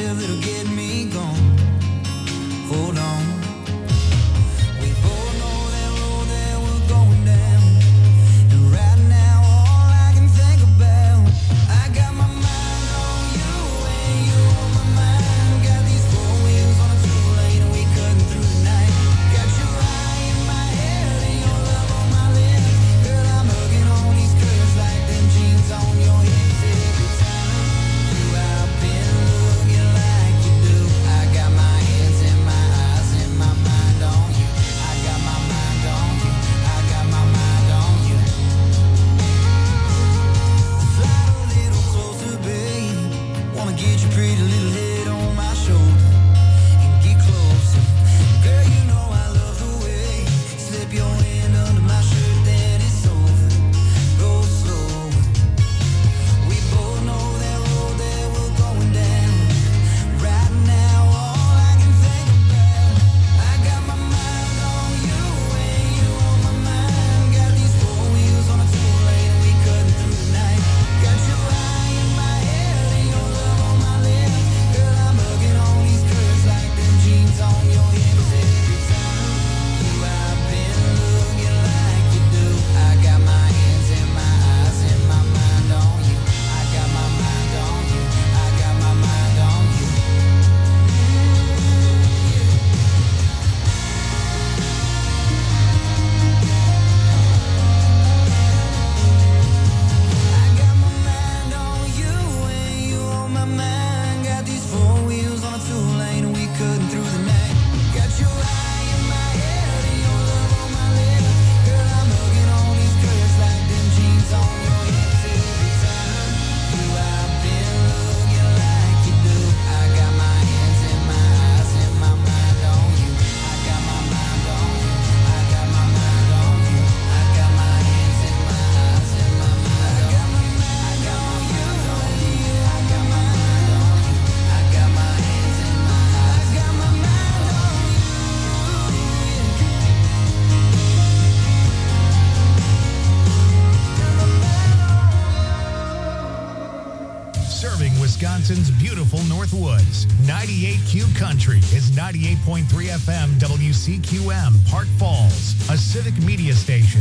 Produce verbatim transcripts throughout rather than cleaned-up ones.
live that'll get me gone. Hold on. We both know that road that we're going down. And right now, all I can think about, I got my mind on you and you on my mind. Got these four wheels on a two-lane and we cutting through the night. Got your eye in my head and your love on my lips. Girl, I'm hugging on these curves like them jeans on your hips. Every time you out been looking like you do. I got my hands in my eyes and my mind on you. I got my mind on you. I got my mind on you. Slide a little closer, babe. Wanna get your pretty little head on my shoulder and get closer. Girl, you know I love the way you slip your hand under my shirt, then it's over. Go slow. We both know that road that we're going down. Right now, all I can think about, I got my mind on you and you on my mind. Got these four wheels on a two-lane and we cutting through the night. Got your eye in my head and your love on my lips. Girl, I'm hugging on these curves like them jeans on your hips. Every time you out been looking like you do. I got my hands in my eyes and my mind on you. I got my mind on you. I got my mind on you. I got my mind on you and you on my mind. Got these four wheels on a two-lane and we cutting through the night. Got your eye in my head and your love on my lips. Girl, I'm hugging on these curves like them jeans on your hips. Every time you out been looking like you do. I got my hands in my eyes and my mind on you. I got my mind on you. I got my mind on you. I got my hands in my eyes and my mind on you. I got my mind on you. I got my mind on you. I got my hands in my eyes. I got my mind on you. Serving Wisconsin's beautiful Northwoods. ninety-eight Q Country is ninety-eight point three F M W C Q M, Park Falls, a civic media station.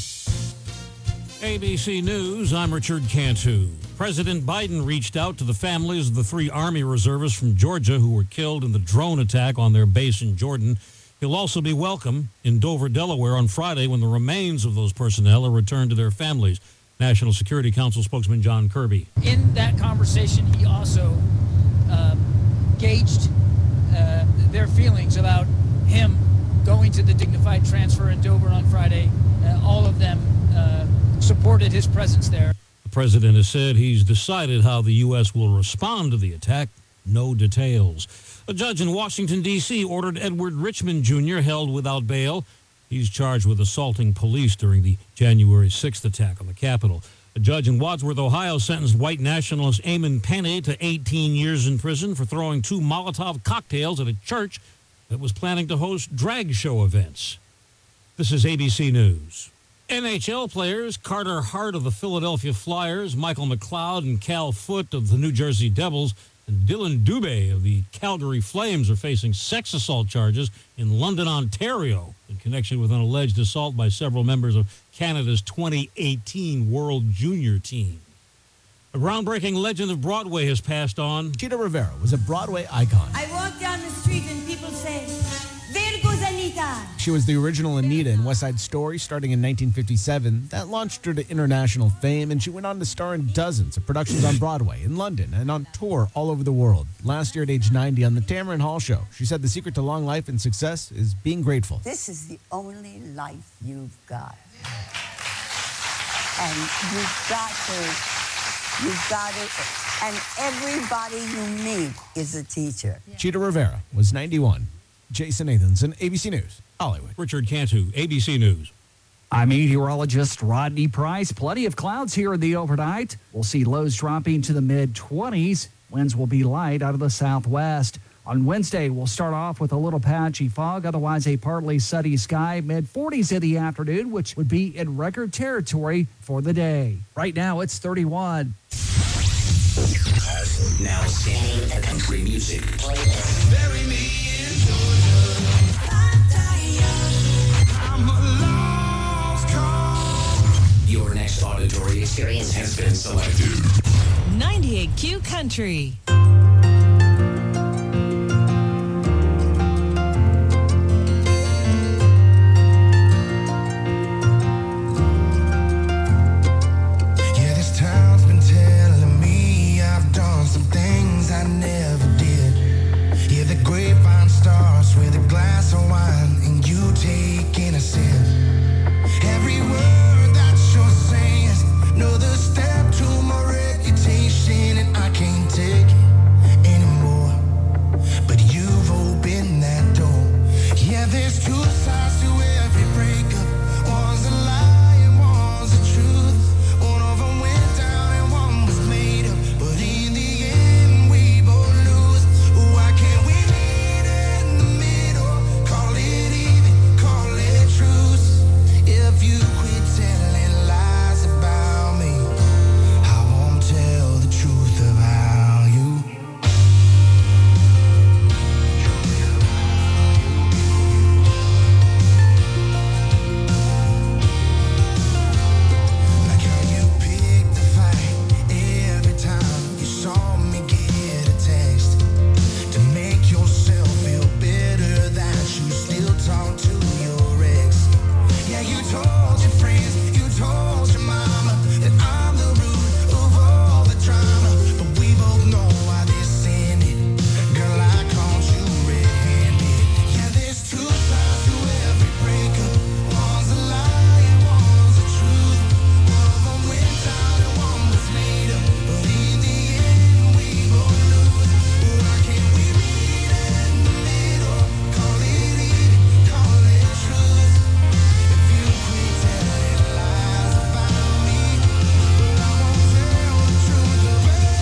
A B C News, I'm Richard Cantu. President Biden reached out to the families of the three Army reservists from Georgia who were killed in the drone attack on their base in Jordan. He'll also be welcome in Dover, Delaware on Friday when the remains of those personnel are returned to their families. National Security Council spokesman John Kirby. In that conversation, he also uh, gauged uh, their feelings about him going to the dignified transfer in Dover on Friday. Uh, all of them uh, supported his presence there. The president has said he's decided how the U S will respond to the attack. No details. A judge in Washington, D C ordered Edward Richmond Junior held without bail. He's charged with assaulting police during the January sixth attack on the Capitol. A judge in Wadsworth, Ohio, sentenced white nationalist Eamon Penney to eighteen years in prison for throwing two Molotov cocktails at a church that was planning to host drag show events. This is A B C News. N H L players Carter Hart of the Philadelphia Flyers, Michael McLeod and Cal Foote of the New Jersey Devils, and Dylan Dubé of the Calgary Flames are facing sex assault charges in London, Ontario, in connection with an alleged assault by several members of Canada's twenty eighteen World Junior team. A groundbreaking legend of Broadway has passed on. Chita Rivera was a Broadway icon. I walk down the street and people say, "There goes Anita." She was the original Anita in West Side Story starting in nineteen fifty-seven. That launched her to international fame, and she went on to star in dozens of productions on Broadway, in London, and on tour all over the world. Last year at age ninety on the Tamron Hall Show, she said the secret to long life and success is being grateful. This is the only life you've got. And you've got to, you've got to, and everybody you meet is a teacher. Yeah. Chita Rivera was ninety-one. Jason Nathanson, A B C News, Hollywood. Richard Cantu, A B C News. I'm meteorologist Rodney Price. Plenty of clouds here in the overnight. We'll see lows dropping to the mid twenties. Winds will be light out of the southwest. On Wednesday, we'll start off with a little patchy fog, otherwise a partly sunny sky, mid forties in the afternoon, which would be in record territory for the day. Right now, it's thirty-one. Now scanning the country. country music. Bury me in Georgia. I'm a lost cause. Your next auditory experience has been selected. ninety-eight Q Country. Yeah, this town's been telling me I've done some things I never did. Yeah, the grapevine starts with a glass of wine and you taking a sip. Every word that you're saying is another step to my reputation, and I can't take it anymore. But you've opened that door. Yeah, there's two sides to every breakup. One's a lie and one's the truth. One of them went down and one was made up. But in the end, we both lose. Why can't we meet in the middle? Call it even, call it truth. If you quit telling lies about me, I won't tell the truth about you. Like how you picked the fight every time you saw me get a text to make yourself feel better that you still talk to your ex. Yeah, you told your friends, you told your mama that I'm the root of all the drama. But we both know why this ended. Girl, I caught you red-handed. Yeah, there's two sides to every breakup. One's a lie and one's the truth. One of them went down and one was made up. But in the end, we both lose. Why can't we meet in the middle? Call it even, call it truth. If you quit telling lies about me, I won't tell the truth about you.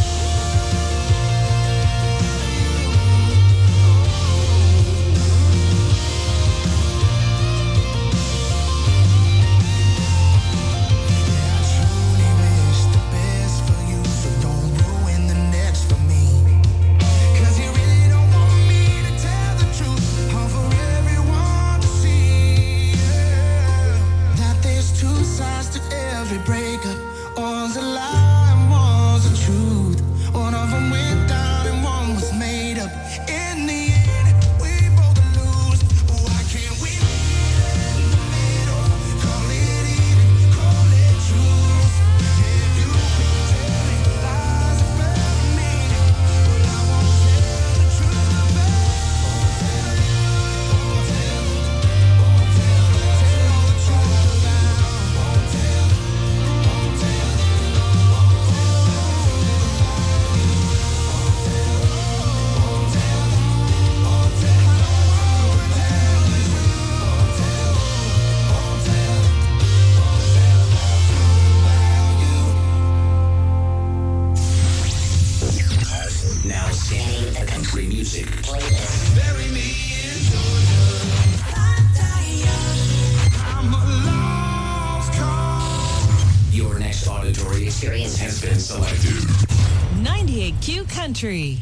Yeah, I truly wish the best for you, so don't ruin the next for me. 'Cause you really don't want me to tell the truth, or for everyone to see. Yeah. That there's two sides to every breakup. One's a lie and one's the truth. One of them went down and one was made up. In the end, we both lose. Why can't we meet in the middle? Call it even, call it truth. If you quit telling lies about me, well, I won't tell the truth about you. Won't tell it, won't tell it, won't tell it, tell the truth about you. Won't tell it, won't tell it, won't tell the truth about you. Won't tell it, won't tell it, won't tell it, I don't wanna tell the truth. Won't tell it, won't tell it, won't tell the truth about you. Now scanning the country music. Bury me in Georgia. I'm a lost cause. Your next auditory experience has been selected. ninety-eight Q Country.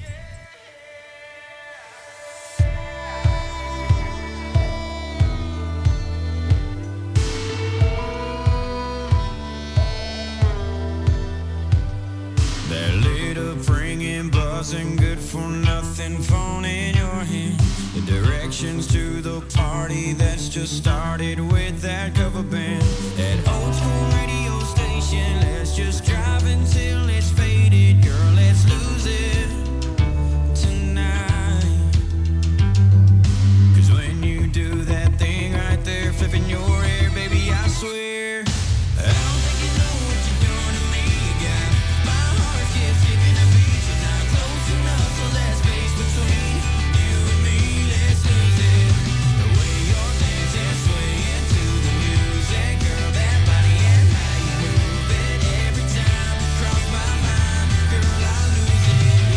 That lit up ringing, buzzing, good for nothing phone in your hand. The directions to the party that's just started with that cover band. That old school radio station, let's just drive until it's faded. Girl, let's lose it tonight. 'Cause when you do that thing right there, flipping your hair, baby, I swear I don't think you know what you're doing to me, girl. My heart keeps skipping a beat. You're not close enough, so there's space between you and me. Let's lose it. The way you're dancing, swaying to the music, girl, that body and how you move it every time cross my mind, girl, I lose it.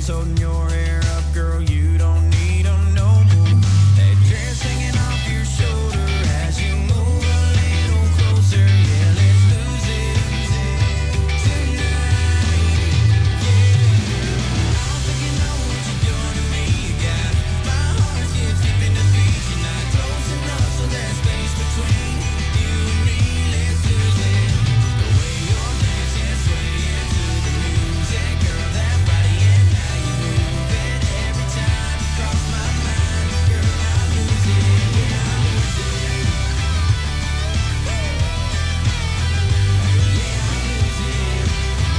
hands holding your hair up, girl, you don't need them no more. That dress hanging off your shoulder as you move a little closer. Yeah, let's lose it tonight. Yeah, I don't think you know what you're doing to me. You got my heart skips skipping the beat. You're not close enough, so there's space between you and me. Let's lose it. The way you're dancing, swaying to the music, girl, that body and how you move it. Every time you cross my mind, girl, I lose it. Yeah, I lose it. Yeah, I lose it.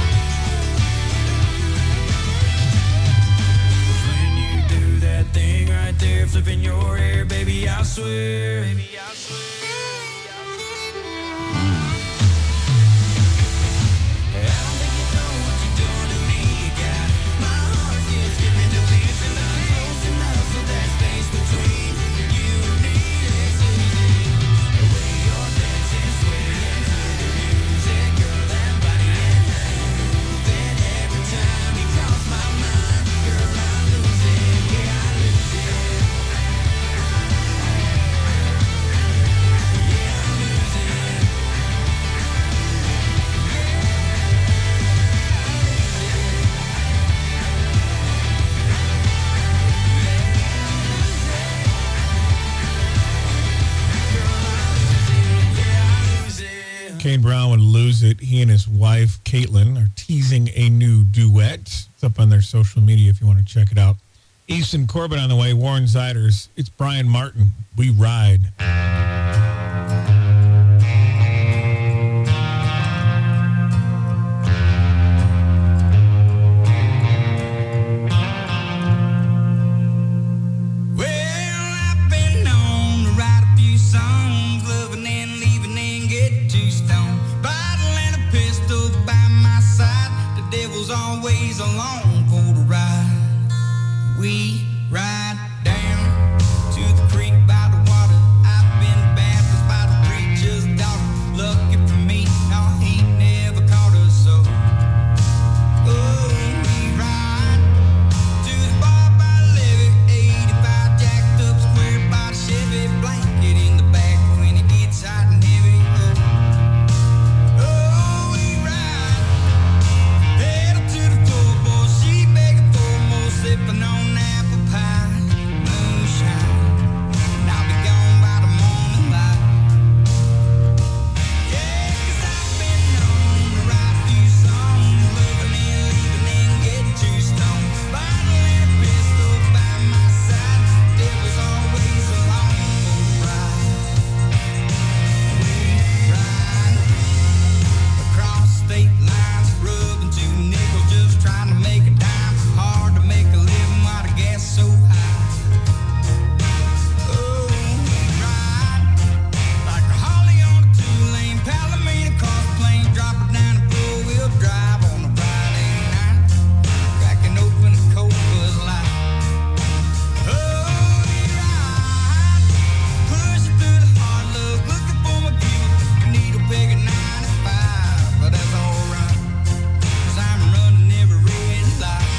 When you do that thing right there, flipping your hair, baby, I swear. Baby, I swear. I don't think you know what you're doing to me. You got my heart skips skipping the beat. You're not close enough, so there's space between you and me. Let's lose it. The way you're dancing, swaying to the music, girl, that body and how you move it. Every time you cross my mind, girl, I lose it. Yeah, I lose it. Yeah, I lose it. Kane Brown would lose it. He and his wife, Caitlin, are teasing a new duet. It's up on their social media if you want to check it out. Easton Corbett on the way. Warren Ziders. It's Brian Martin. We ride. Well, I've been known to write a few songs, loving and leaving and get too stoned. Bottle and a pistol by my side. The devil's always along for the ride. We ride down to the creek by the water. I've been baptized by the preacher's daughter. Lucky for me, no, he never caught us so. Oh, we ride to the bar by the levee, eighty-five jacked up square body Chevy, blanket in the back when it gets hot and heavy. Oh, oh, we ride, pedal to the floor, boy, she begging for more, sipping on apple pie, moonshine, and I'll be gone by the morning light. Yeah, 'cause I've been known to write a few songs, loving and leaving and getting too stoned. Bottle and a pistol by my side, devil's always along for the ride. We ride across state lines, rubbing two nickels, just trying to make a dime. Hard to make a living while the gas so high. Oh, we ride like a Holly on a two-lane Palomino cross plane, drop it down and four-wheel drive on a Friday night, cracking open a cold Bud Light. Oh, we ride, pushing through the hard luck, looking for my people, needle peg at ninety-five, but that's alright, 'cause I'm running every red light.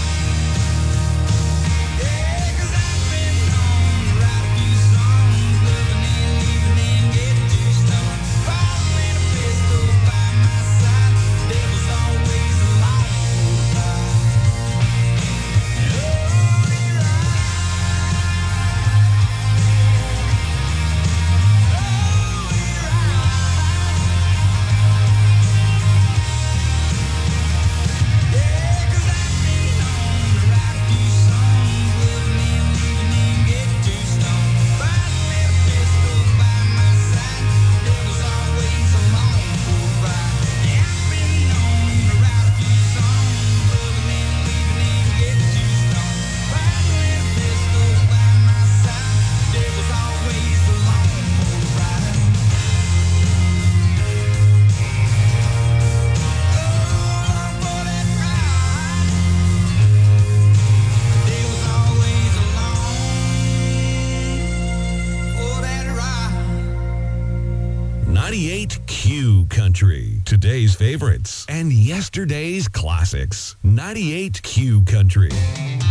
Yeah, 'cause I've been known to write a few songs, loving and leaving and getting too stoned. Bottle and a pistol by my side, devil's always along for the ride. Oh, we ride. Oh, we ride. Yeah, 'cause I've been known to write a few songs, loving and leaving and getting too stoned. Bottle and a pistol by my side, devil's always along for the ride. Yeah, I've been known to write a few songs, loving and leaving and getting too stoned. Bottle and a pistol by my side, devil's always along for the ride. Oh, for that ride. They was always along for that ride. ninety-eight Q Country. Today's favorites and yesterday's classics. ninety-eight Q Country.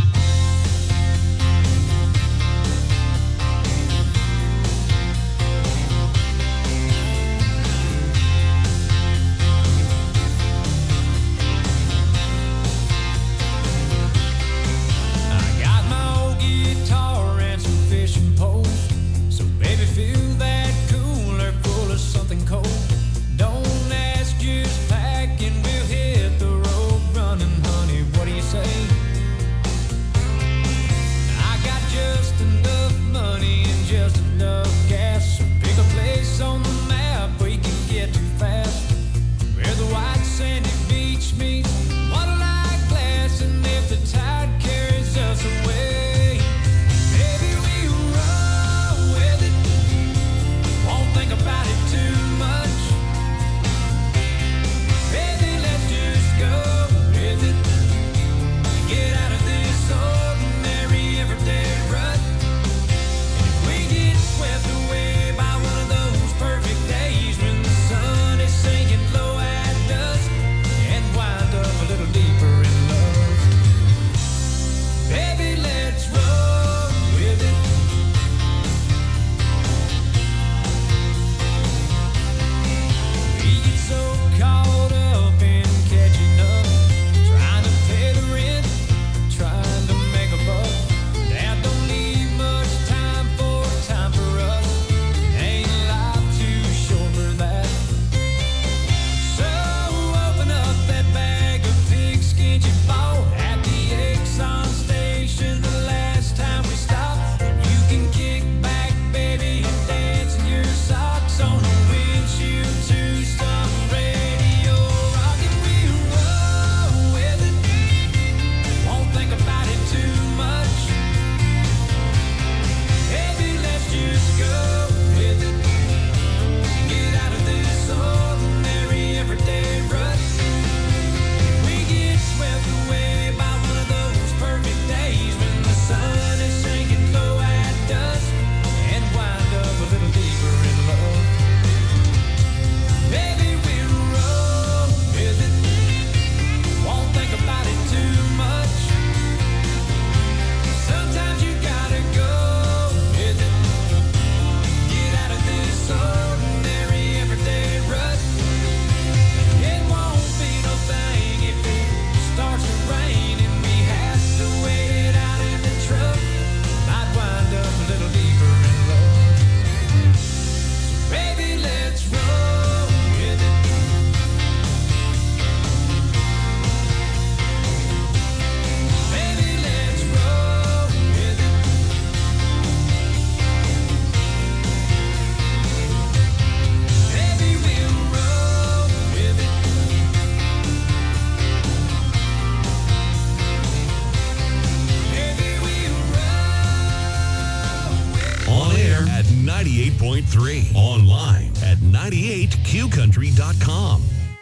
ninety-eight point three. Online at ninety-eight q country dot com.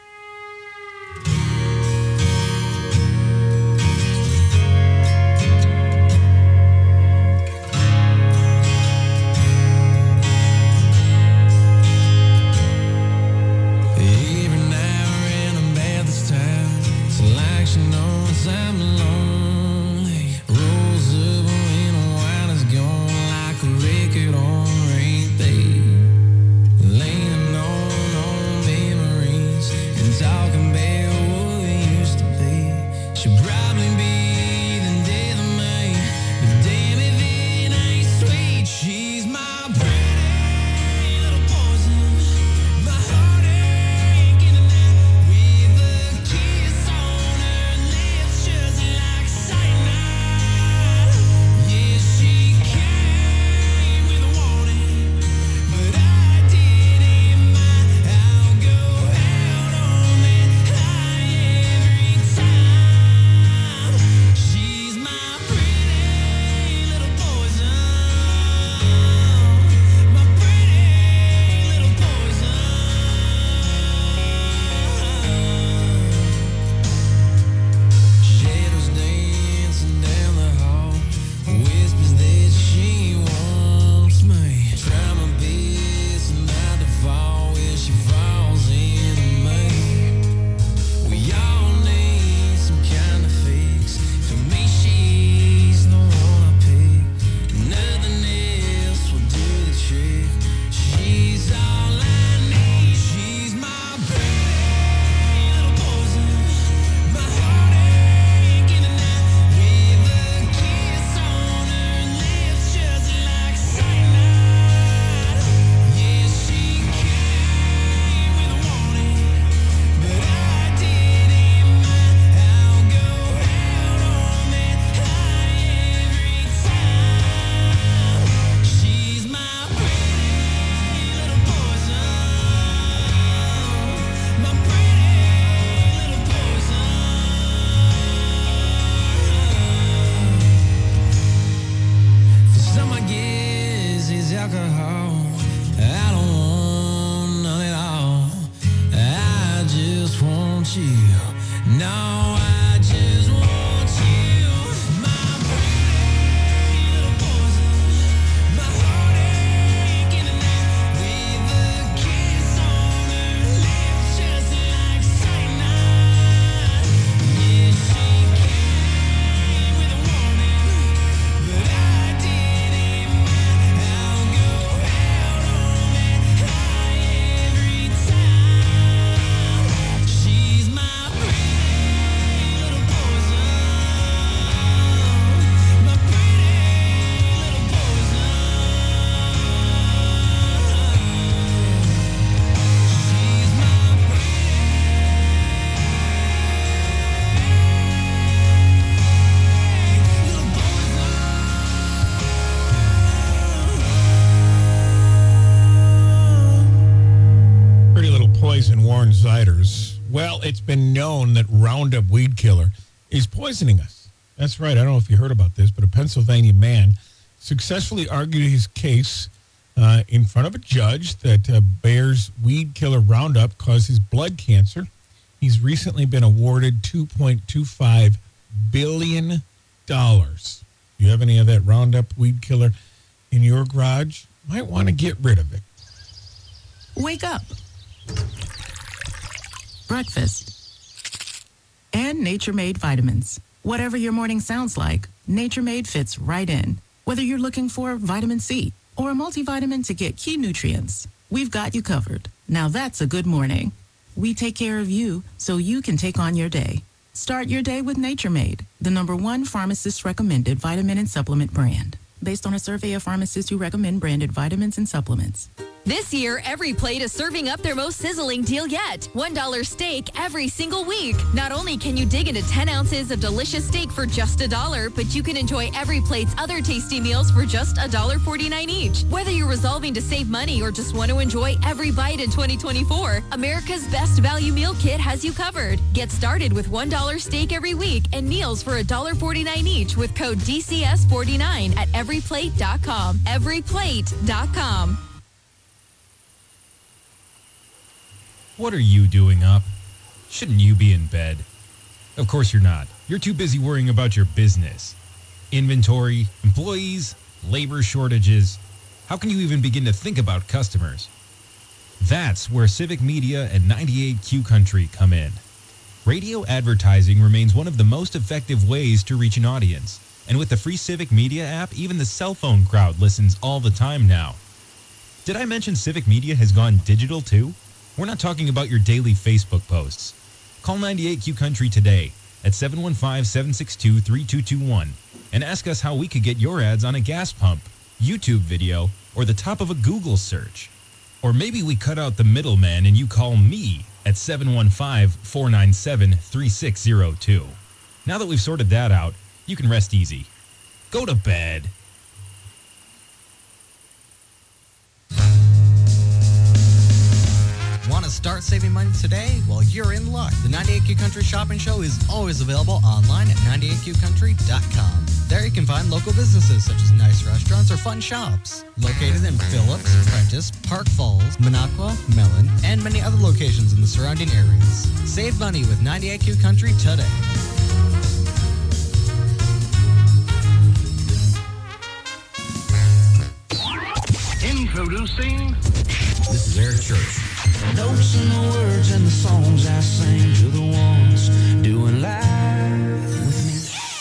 Warren Ziders. Well, it's been known that Roundup weed killer is poisoning us. That's right. I don't know if you heard about this, but a Pennsylvania man successfully argued his case uh, in front of a judge that uh, Bayer's weed killer Roundup causes blood cancer. He's recently been awarded two point two five billion dollars. If you have any of that Roundup weed killer in your garage, you might want to get rid of it. Wake up. Breakfast. And Nature Made vitamins. Whatever your morning sounds like, Nature Made fits right in. Whether you're looking for vitamin C or a multivitamin to get key nutrients, we've got you covered. Now that's a good morning. We take care of you so you can take on your day. Start your day with Nature Made, the number one pharmacist-recommended vitamin and supplement brand. Based on a survey of pharmacists who recommend branded vitamins and supplements. This year, Every Plate is serving up their most sizzling deal yet. one dollar steak every single week. Not only can you dig into ten ounces of delicious steak for just a dollar, but you can enjoy Every Plate's other tasty meals for just one dollar and forty-nine cents each. Whether you're resolving to save money or just want to enjoy every bite in twenty twenty-four, America's Best Value Meal Kit has you covered. Get started with one dollar steak every week and meals for one dollar and forty-nine cents each with code D C S forty-nine at every plate dot com. every plate dot com. What are you doing up? Shouldn't you be in bed? Of course you're not. You're too busy worrying about your business. Inventory, employees, labor shortages. How can you even begin to think about customers? That's where Civic Media and ninety-eight Q Country come in. Radio advertising remains one of the most effective ways to reach an audience. And with the free Civic Media app, even the cell phone crowd listens all the time now. Did I mention Civic Media has gone digital too? We're not talking about your daily Facebook posts. Call ninety-eight Q Country today at seven one five, seven six two, three two two one and ask us how we could get your ads on a gas pump, YouTube video, or the top of a Google search. Or maybe we cut out the middleman and you call me at seven one five, four nine seven, three six zero two. Now that we've sorted that out, you can rest easy. Go to bed. Want to start saving money today? Well, you're in luck. The ninety-eight Q Country Shopping Show is always available online at ninety-eight Q country dot com. There you can find local businesses such as nice restaurants or fun shops. Located in Phillips, Prentice, Park Falls, Minocqua, Mellon, and many other locations in the surrounding areas. Save money with ninety-eight Q Country today. Introducing. This is Eric Church. Notes in the words and the songs I sing to the ones doing live with me.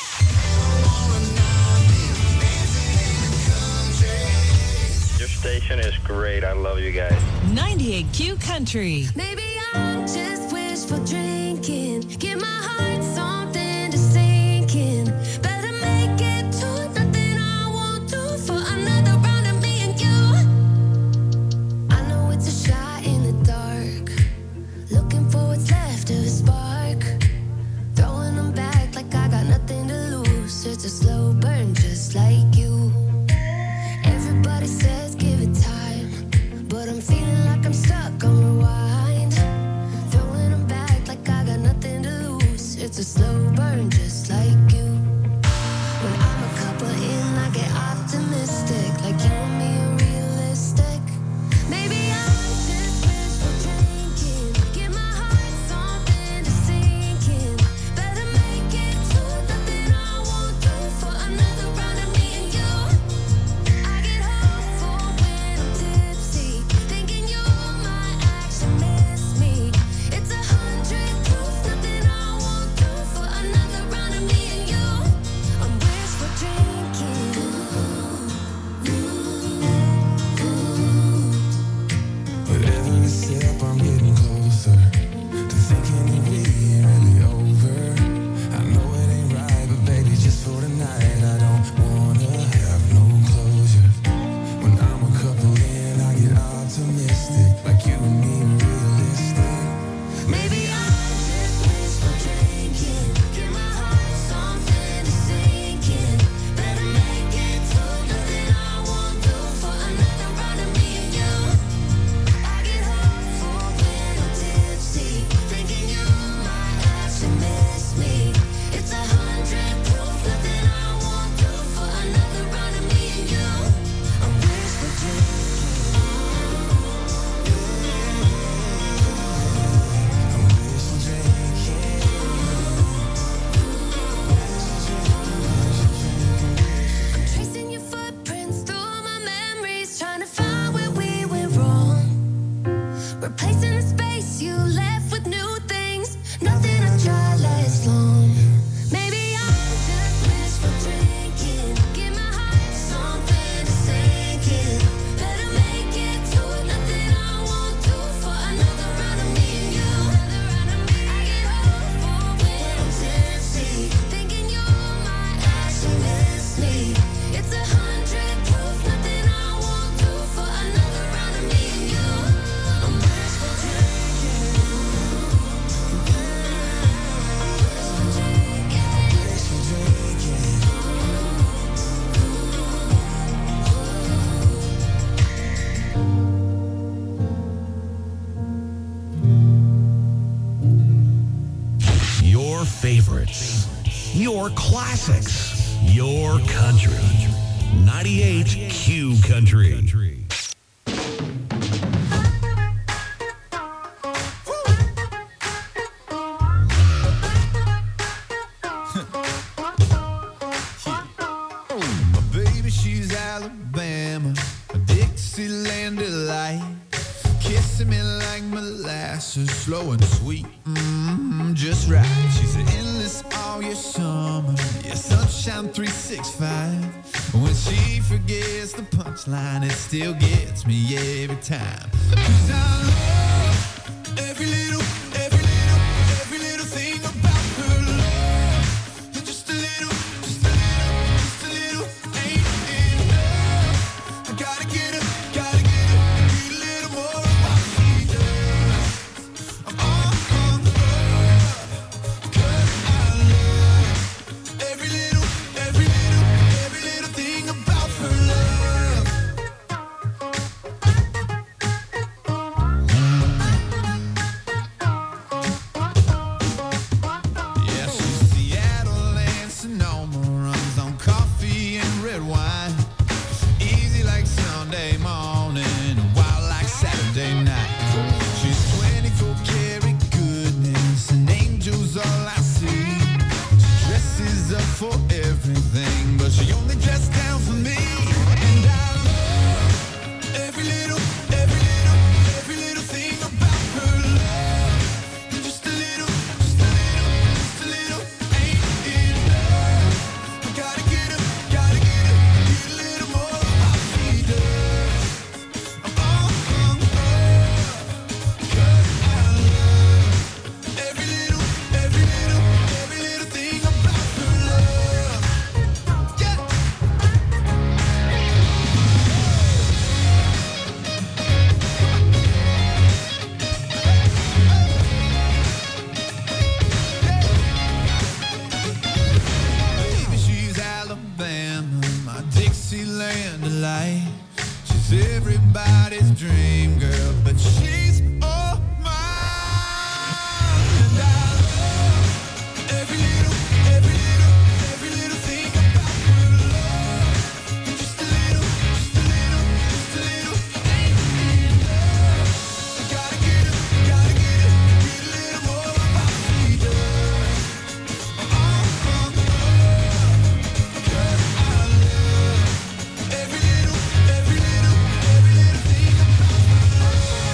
Your station is great. I love you guys. ninety-eight Q Country. Maybe I'm just wishful drinking. Give my heart something to sink in. Better make it to nothing I won't do for another round of me and you. I know it's a shot in the dark. Looking for what's left of a spark. Throwing them back like I got nothing to lose. It's a slow burn just like you. Everybody says give it time, but I'm feeling like I'm stuck on rewind. Throwing them back like I got nothing to lose. It's a slow burn just like you. When I'm a couple in, I get optimistic, like you and me are realistic. Maybe I'm just wishful drinking. Give my heart something to sink in. Better make it to nothing I won't do for another round of me and you. I get hopeful when I'm tipsy, thinking you might actually miss me. It's a hundred proof, nothing I won't do for another round of me and you. I'm wishful drinking. With every sip, I'm getting closer to thinking that we ain't really over. I know it ain't right, but baby, just for tonight, I don't wanna have no closure. When I'm a couple in, I get optimistic, like you and me are realistic. Maybe I'm just wishful drinking. Give my heart something to sink in. Better make it to nothing I won't do for another round of me and you. I get hopeful when I'm tipsy, thinking you might actually miss me. It's a hundred proof, nothing I won't do for another round of me and you. I'm wishful drinking. I'm tracing your footprints through my memories, trying to find where we went wrong. Replacing the space you left with new things. Nothing I try lasts long. Maybe I'm just wishful drinking. Give my heart something to sink in. Better make it to nothing I won't do for another round of me and you. I get hopeful when I'm tipsy, thinking you might actually miss me. It's a hundred proof, nothing I won't do for another round of me and you. I'm wishful drinking. Wishful drinking. Your favorites, your classics, your country. ninety-eight Q Country. Woo! her slow and sweet, mm, just right. She's endless all year summer, yeah, sunshine three sixty-five. When she forgets the punchline, it still gets me every time. 'Cause I love every little, every little, every little thing about her love. And just a little, just a little, just a little ain't enough. I gotta get her, gotta get her, get a little more of what she does. I'm all on her, 'cause I love every little, every little, every little thing about her love. Yeah, she's Seattle and Sonoma, runs on coffee and red wine. Easy like Sunday morning, wild like Saturday night. She's twenty-four karat goodness, and angels all I see. She dresses up for everything, but she only dressed down for me. And I love every little, every little, every little thing about her love. And just a little, just a little, just a little ain't enough. I gotta get her, gotta get her, get a little more of what she does. I'm all hung up, 'cause I love every little, every little, every little thing about her love. Yeah. Maybe she's Alabama, my Dixieland delight. She's everybody's dream girl, but she's all mine. And I love every little, every little, every little thing about her love. And just a little, just a little, just a little ain't enough. I gotta get her, gotta get her, get a little more of what she does. I'm all hung up, 'cause I love every little, every little, every little thing about her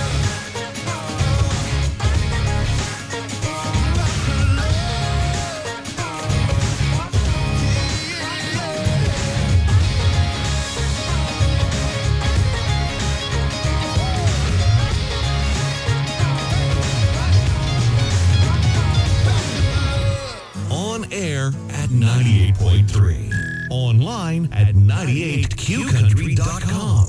On air at ninety-eight point three. Online at ninety-eight q country dot com.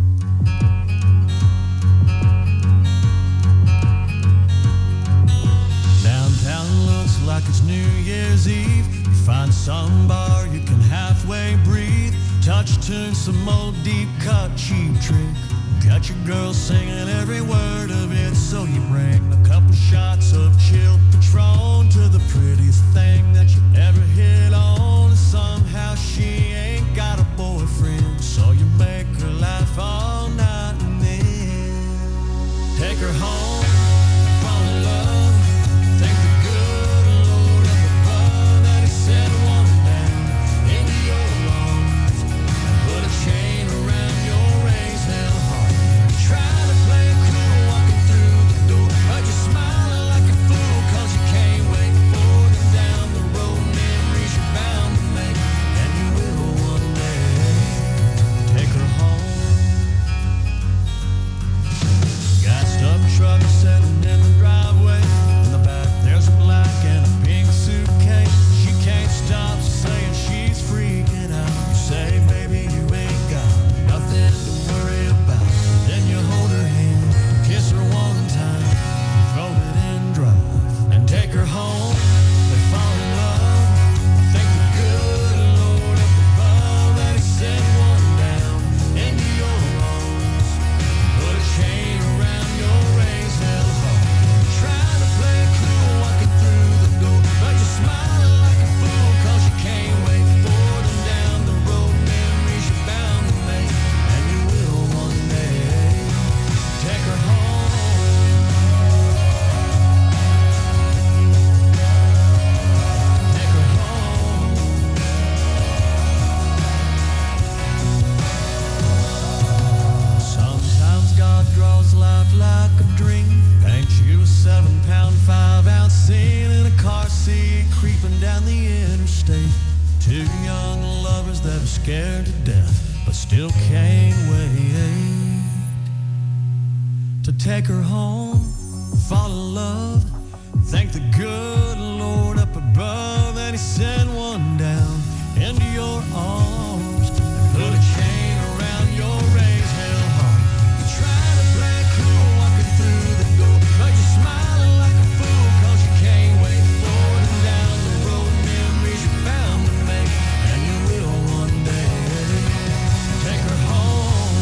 Downtown looks like it's New Year's Eve. You find some bar you can halfway breathe. Touch tune, some old deep cut cheap trick. Got your girl singing every word of it, so you bring a couple shots of chilled Patron to the prettiest thing that you ever hit on. And somehow she ain't got a boyfriend, so you make her laugh all night and then take her home, fall in love. Thank the good Lord up above that he set a woman down into your arms and put a chain around your raised hell heart. You try to play cool walking through the door, but you're smiling like a fool 'cause you can't wait for them down the road. Memories you're bound to make. down the interstate. Two young lovers that are scared to death, but still can't wait to take her home, fall in love, thank the good Lord up above, and he sent one down into your arms and put a chain around your raised hell heart. You're trying to play cool walking through the door, but you're smiling like a fool cause you can't wait forward and down the road. Memories you're bound to make, and you will one day. Take her home.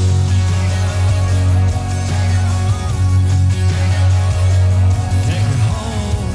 Take her home.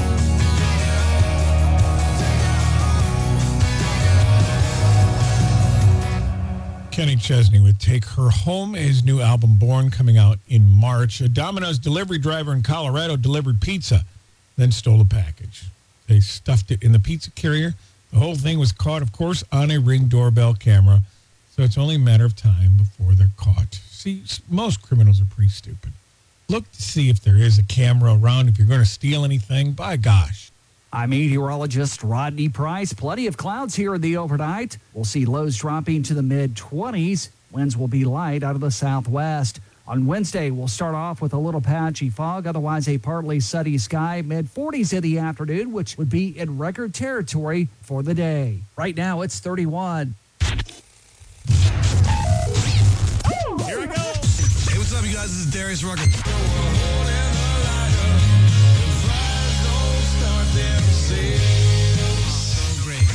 Kenny Chesney with Take Her Home, his new album Born, coming out in March. A Domino's delivery driver in Colorado delivered pizza, then stole a package. They stuffed it in the pizza carrier. The whole thing was caught, of course, on a Ring doorbell camera, so it's only a matter of time before they're caught. See, s- most criminals are pretty stupid. Look to see if there is a camera around if you're going to steal anything. By gosh. I'm meteorologist Rodney Price. Plenty of clouds here in the overnight. We'll see lows dropping to the mid twenties. Winds will be light out of the southwest. On Wednesday, we'll start off with a little patchy fog, otherwise a partly sunny sky, mid forties in the afternoon, which would be in record territory for the day. Right now, it's thirty-one. Here we go. Hey, what's up, you guys? This is Darius Rucker. So great.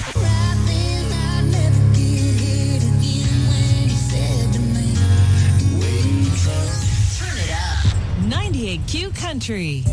Turn it up. ninety-eight Q Country.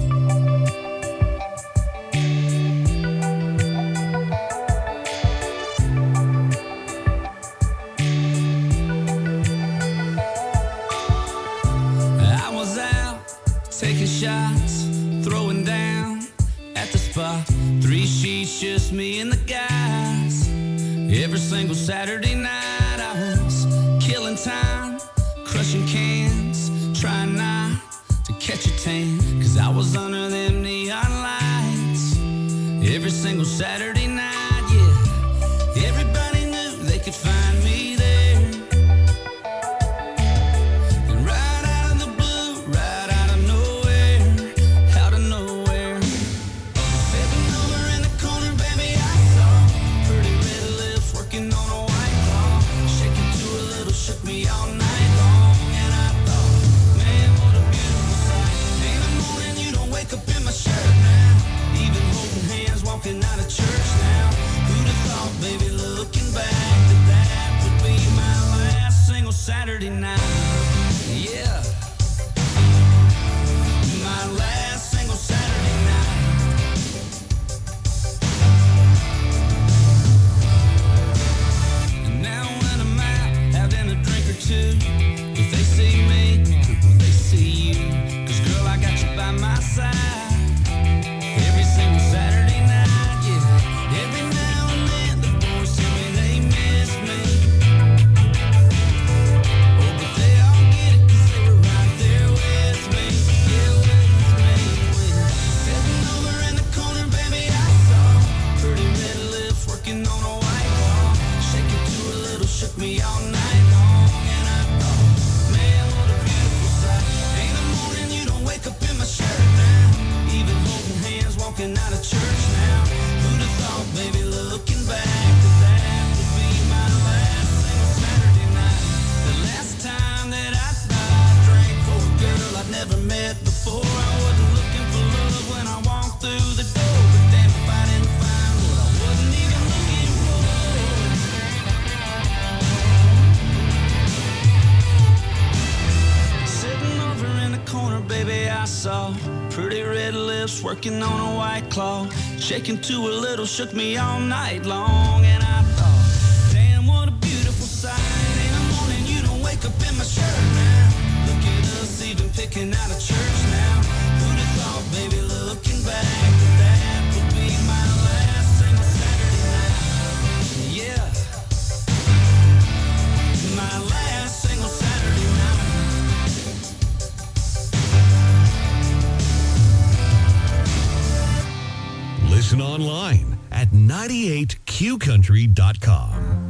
I was out taking shots, throwing down at the spot. Three sheets, just me and the guys. Every single Saturday night I was killing time, crushing cans, trying not to catch a tan, cause I was under them neon lights. Every single Saturday night, yeah. Everybody knew they could find me there. And right out of the blue, right out of nowhere, out of nowhere. Sitting over in the corner, baby, I saw pretty red lips working on a white claw. Shaking to a little, shook me all night long. And I thought, man, what a beautiful sight. In the morning, you don't wake up in my shirt now. Even holding hands, walking out of church now. Who'd have thought, baby, looking back, that that would be my last single Saturday night. Yeah. My last single Saturday night. And now when I'm out having a drink or two, if they see me, will they see you? Cause girl, I got you by my side. Every single Saturday night, yeah. Every now and then the boys tell me they miss me. Oh, but they all get it cause they were right there with me. Yeah, with me, with me. Sitting over in the corner, baby, I saw pretty red lips working on a white claw. Shaking to a little, shook me all night long. And I thought, man, what a beautiful sight. In the morning, you don't wake up in my shirt now. Even holding hands, walking out of church now. Who'd have thought, baby, looking back, that that would be my last single Saturday night. The last time that I, I drank for a girl I'd never met before. I wasn't looking for love when I walked through the door. But damn if I didn't find what I wasn't even looking for. Sitting over in the corner, baby, I saw pretty red lips working on a white claw. Shaking to a little, shook me all night long. And I thought, damn, what a beautiful sight. In the morning, you don't wake up in my shirt now. Look at us even picking out of church now. Who'd have thought, baby, looking back, that that would be my last single Saturday night. Yeah. My last single Saturday night. Listen online at ninety-eight Q country dot com.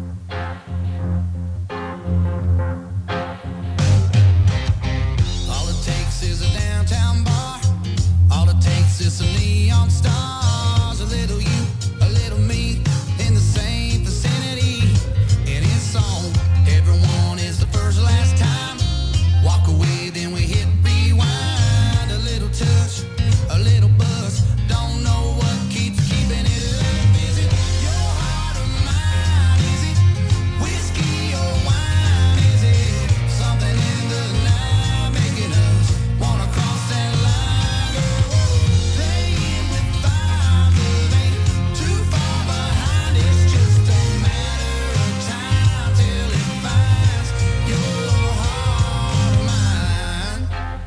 All it takes is a downtown bar. All it takes is some neon stars. A little you, a little me, in the same vicinity. And it's on. Everyone is the first last time. Walk away, then we hit rewind. A little touch, a little buzz. Don't know what keeps keeping it up. Is it your heart or mine? Is it whiskey or wine? Is it something in the night making us wanna cross that line? Playing with fire, but ain't too far behind. It's just a matter of time till it finds your heart or mine.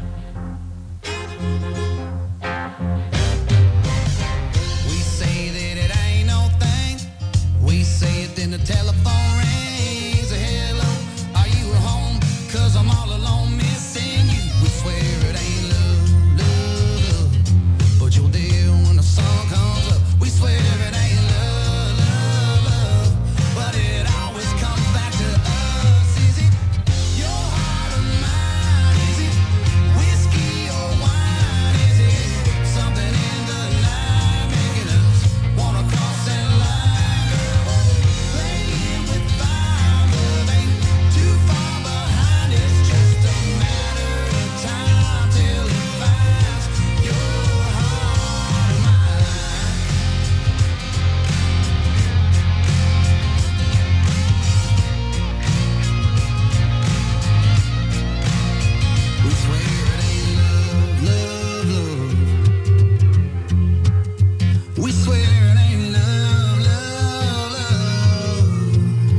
We say that it ain't no thing. We say it, then the telephone rings. Hello, are you at home? Cause I'm all alone missing you. We swear it ain't love, love, love. But you're there when the sun comes up. We swear it ain't love, love, love. But it always comes back to us. Is it your heart or mine? Is it whiskey or wine? Is it something in the night making us wanna cross that line? Playing with fire, but ain't too far behind. It's just a matter of time till it finds your heart or mine. We swear it ain't love, love, love. We swear it ain't love, love, love.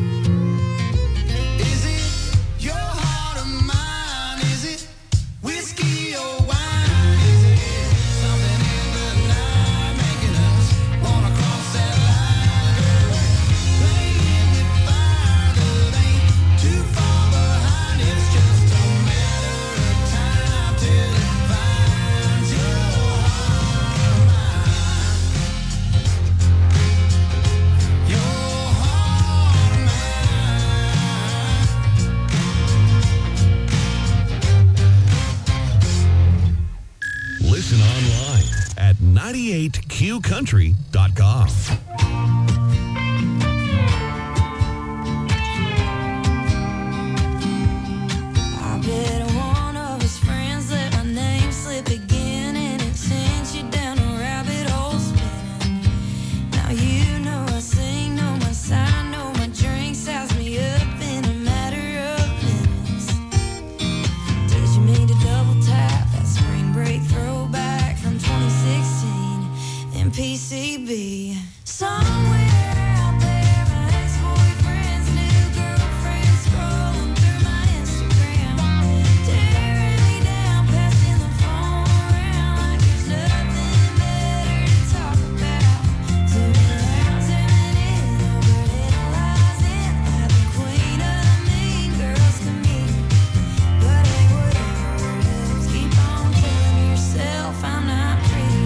Is it your heart or mine? Is it whiskey or wine? Is it something in the night making us wanna cross that line? Playing with fire, love ain't too far behind. It's just a matter of time till it finds your heart or mine. Your heart or mine. Listen online at ninety-eight Q country dot com. I bet one of his friends let my name slip again, and it sent you down a rabbit hole spinning. Now you know I sing, know my sign, know my drink, size me up in a matter of minutes. Did you mean to double tap that spring break throwback from twenty sixteen in P C B? Somewhere out there, my ex-boyfriend's new girlfriend scrolling through my Instagram, tearing me down, passing the phone around like there's nothing better to talk about. Zooming out, zooming in, overanalyzing like the queen of the mean girls can meet. But hey, whatever else, keep on telling yourself I'm not pretty.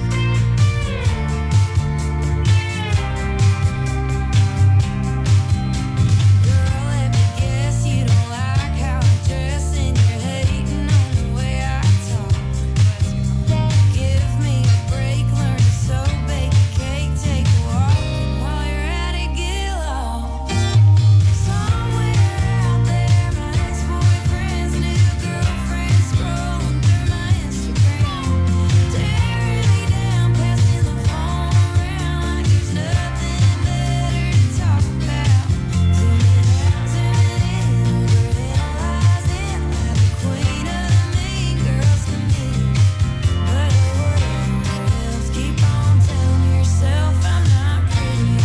Girl, let me guess you don't like how I dress, and you're hating on the way I talk. Give me a break, learn to sew, bake a cake, take a walk, and while you're at it, get lost. Somewhere out there, my ex-boyfriend's new girlfriend scrolling through my Instagram, tearing me down, passing the phone around like there's nothing better to talk about. Zooming out, zooming in, overanalyzing like the queen of the mean girls can meet. But whatever else, keep on telling yourself I'm not pretty.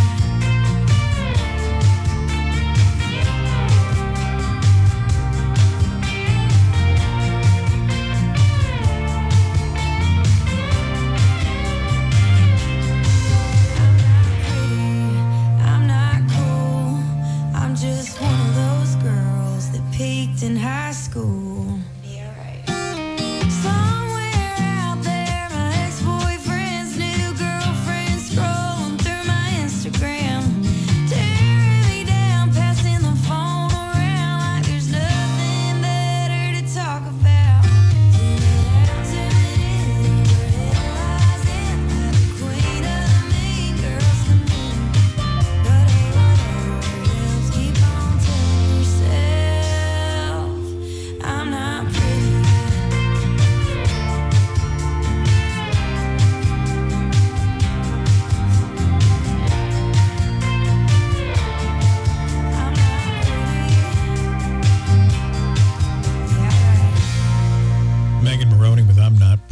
I'm not cool. I'm just one of those girls that peaked in high school. Somewhere out there, my ex-boyfriend's new girlfriend scrolling through my Instagram.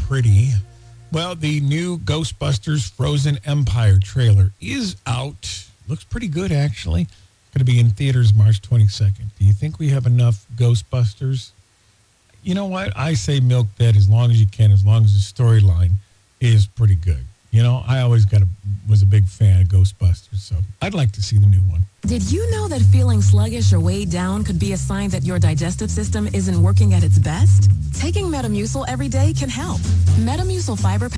pretty. Well, the new Ghostbusters Frozen Empire trailer is out. Looks pretty good, actually. It's going to be in theaters March twenty-second. Do you think we have enough Ghostbusters? You know what? I say milk that as long as you can, as long as the storyline is pretty good. You know, I always got a, was a big fan of Ghostbusters, so I'd like to see the new one. Did you know that feeling sluggish or weighed down could be a sign that your digestive system isn't working at its best? Taking Metamucil every day can help. Metamucil fiber...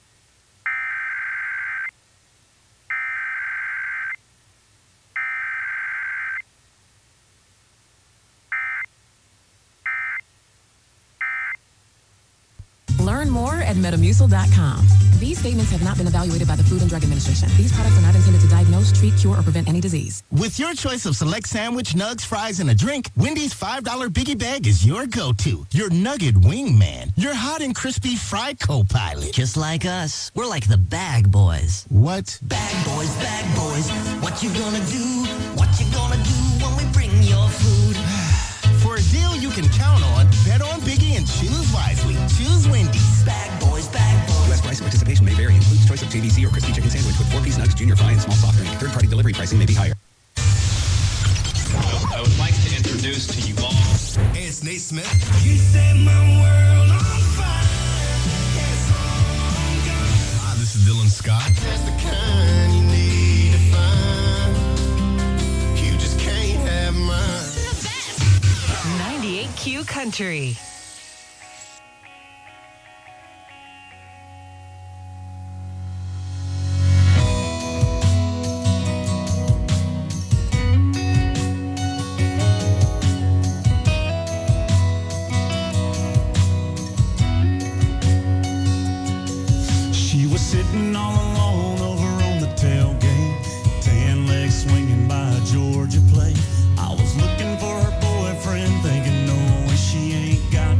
Learn more at Metamucil dot com. These statements have not been evaluated by the Food and Drug Administration. These products are not intended to diagnose, treat, cure, or prevent any disease. With your choice of select sandwich, nugs, fries, and a drink, Wendy's five dollar Biggie Bag is your go-to. Your nugget wingman. Your hot and crispy fry co-pilot. Just like us. We're like the Bag Boys. What? Bag Boys, Bag Boys. What you gonna do? What you gonna do when we bring your food? For a deal you can count on, bet on Biggie and choose wisely. Choose Wendy's. Bag Boys, Bag Boys. U S price participation may vary. Includes choice of J V C or crispy chicken sandwich with four-piece nugs, junior fry, and small soft drink. Third-party delivery pricing may be higher. I would like to introduce to you all. Hey, it's Nate Smith. You set my world on fire. Hi, this is Dylan Scott. That's the kind you need to find. You just can't have mine. ninety-eight Q Country. She was sitting all alone over on the tailgate, tan legs swinging by a Georgia plate. I was looking for her boyfriend, thinking, no way, she ain't got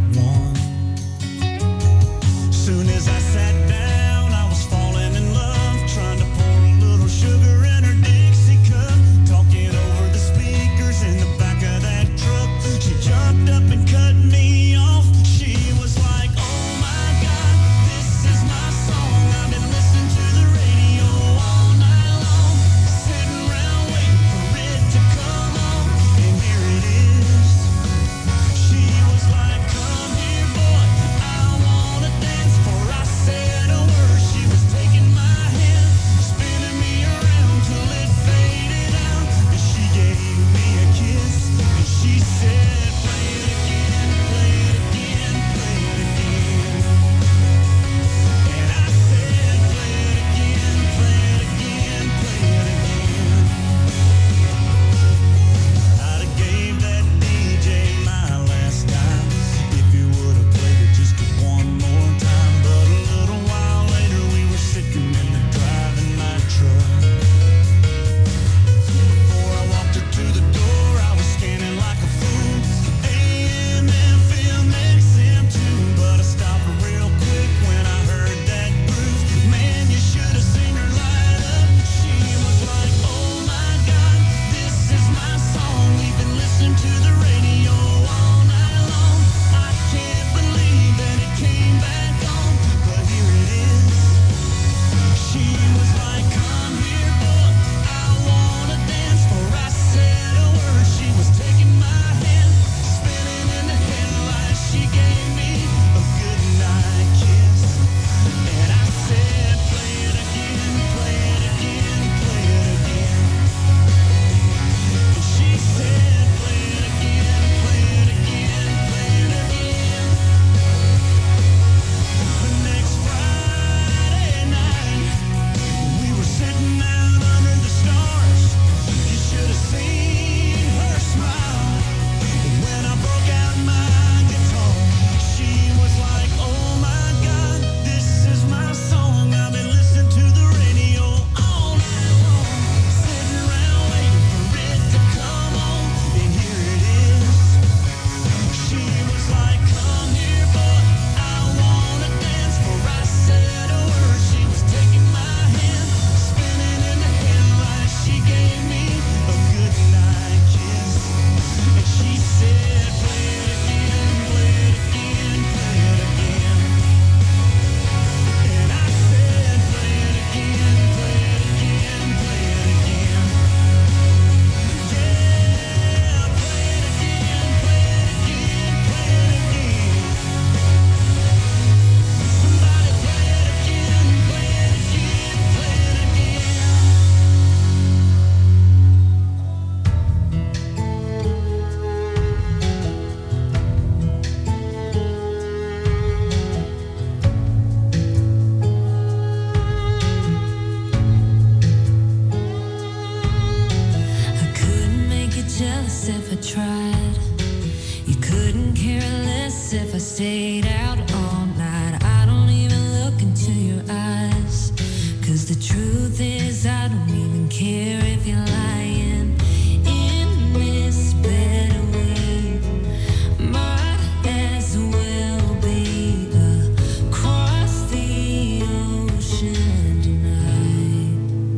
less if I tried. You couldn't care less if I stayed out all night. I don't even look into your eyes, 'cause the truth is I don't even care if you're lying in this bed. We might as well be across the ocean tonight.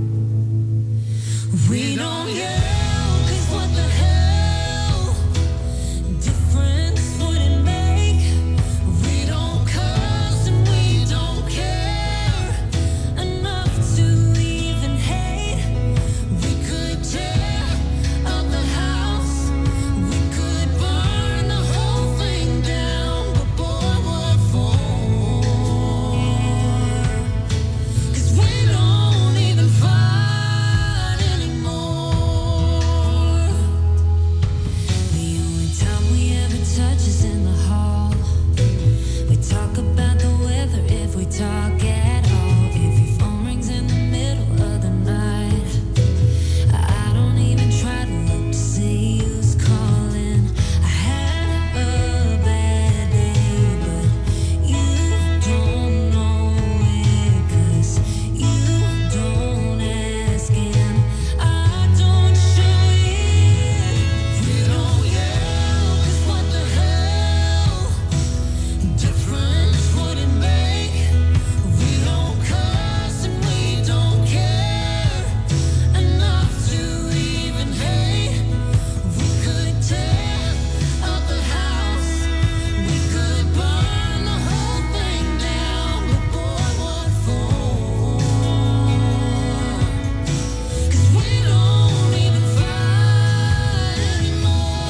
We don't yell, 'cause what the hell difference would it make? We don't cuss and we don't care enough to even hate. We could tear up the house, we could burn the whole thing down, but boy, what for? 'Cause we don't even fight anymore. The only time we ever touch is in the hall. We talk about the weather if we talk at all. If your phone rings in the middle of the night, I don't even try to look to see who's calling. I had a bad day, but you don't know it, 'cause you don't ask and I don't show it. We don't yell, 'cause what the hell difference would it make? We don't cuss and we don't care enough to even hate. We could tear up the house, we could burn the whole thing down, but boy, what for? 'Cause we don't even fight anymore.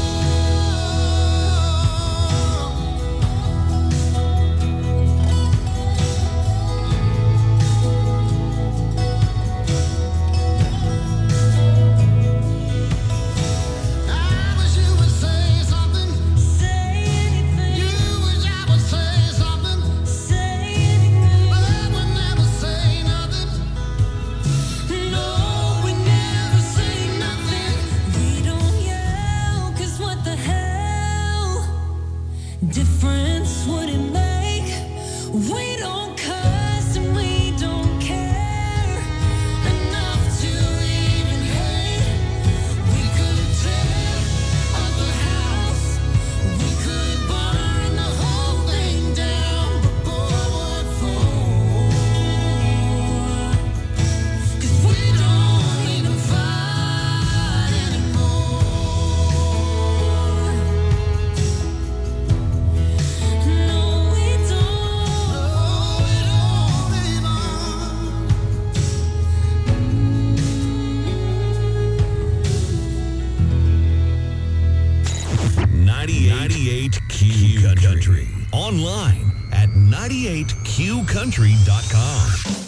I wish you would say something. Say anything. You wish I would say something. Say anything. But I would never say nothing. No, we never say nothing. We don't yell, 'cause what the hell difference would it make? We don't cuss and we don't care enough to even hate. We could tear up the house, we could burn the whole thing down, but boy, what for? 'Cause we don't even fight anymore. No, we don't. No, we don't even. ninety-eight Q Country. Online at ninety-eight Q country dot com.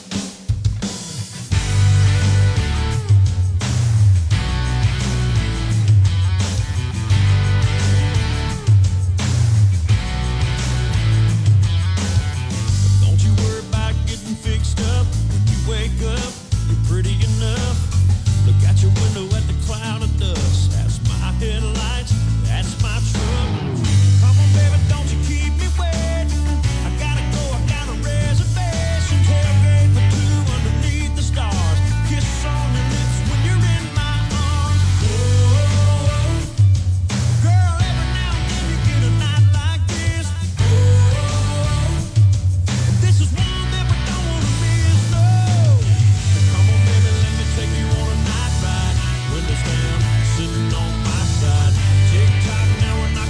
Don't you worry about getting fixed up. When you wake up, you're pretty enough. Look out your window at the cloud of dust. That's my headlights, that's my truck. Come on, baby, don't you keep me waiting. I gotta go, I got a reservation. Tailgate for two underneath the stars. Kiss on your lips when you're in my arms. Whoa, girl, every now and then you get a night like this. Whoa, this is one that we don't wanna miss, no. Come on, baby, let me take you on a night ride. Windows down, sitting on my side. Tick tock, now we're not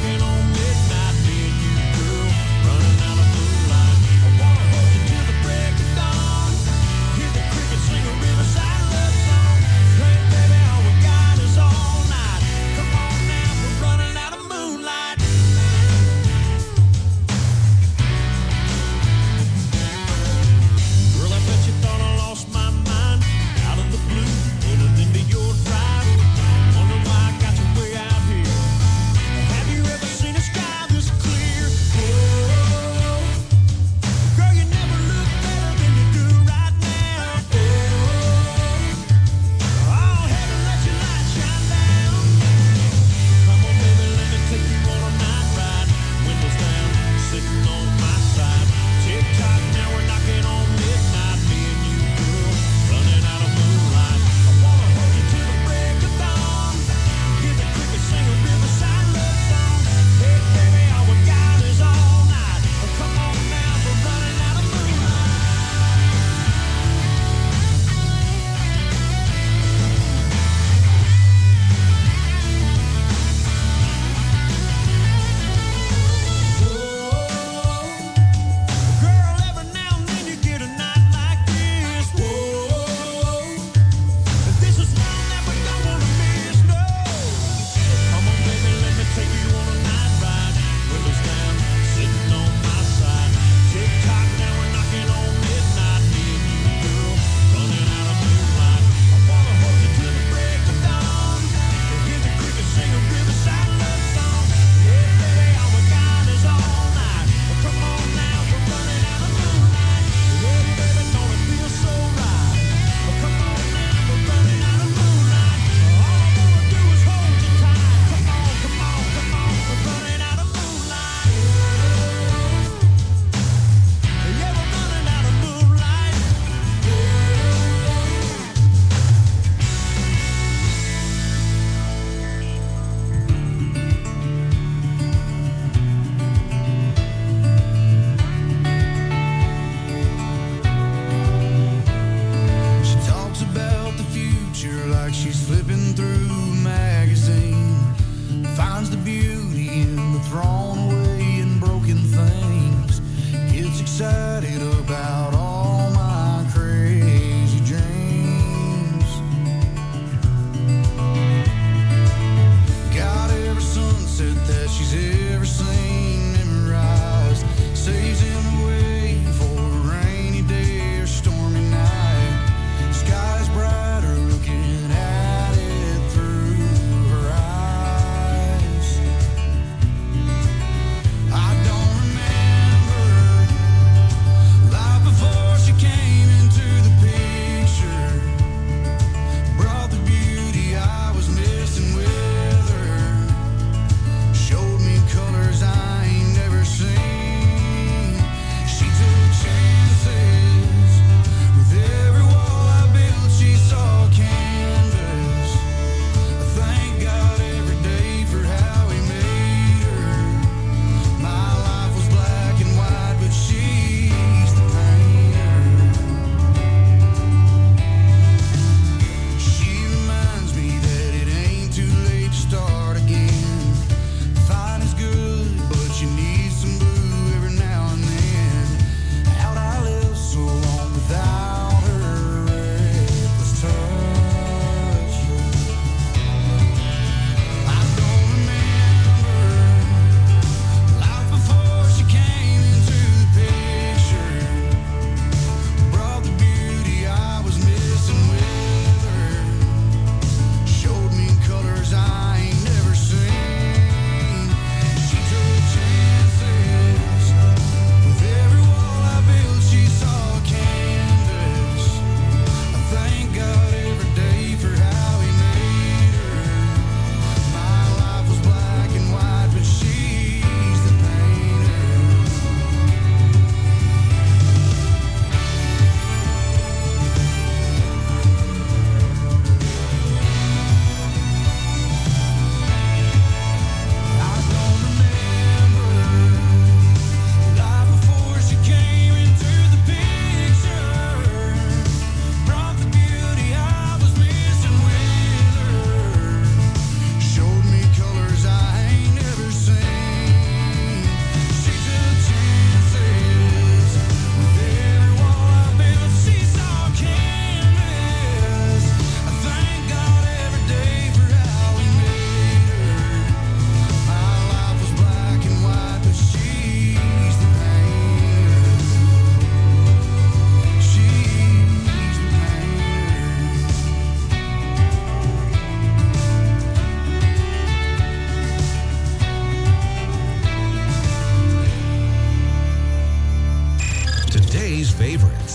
finds the beauty in the thrown away and broken things. Gets excited about all my crazy dreams. Got every sunset that she's ever seen memorized. Saves him away for a rainy day or stormy night. Sky's brighter looking at it through her eyes. I don't remember life before she came into the picture. Brought the beauty I was missing with her. Showed me colors I ain't never seen. She took chances with every wall I built. She saw canvas. I thank God every day for how He made her. My life was black and white, but she's the painter. She reminds me that it ain't too late to start again. Fine is good, but you need some blue every now and then. How'd I live so long without her reckless touch? I don't remember life before she came into the picture. Brought the beauty I was missing with her. Showed me colors I ain't never seen. She took chances with every wall I built. She saw canvas. I thank God every day for how He made her. My life was black and white, but she's the painter. I don't remember life before she came into the picture. Brought the beauty I was missing with her. Showed me colors I ain't never seen. She took chances with every wall I built. She saw canvas. I thank God every day for how He made her. My life was black and white, but she's the painter. She's the Today's favorites.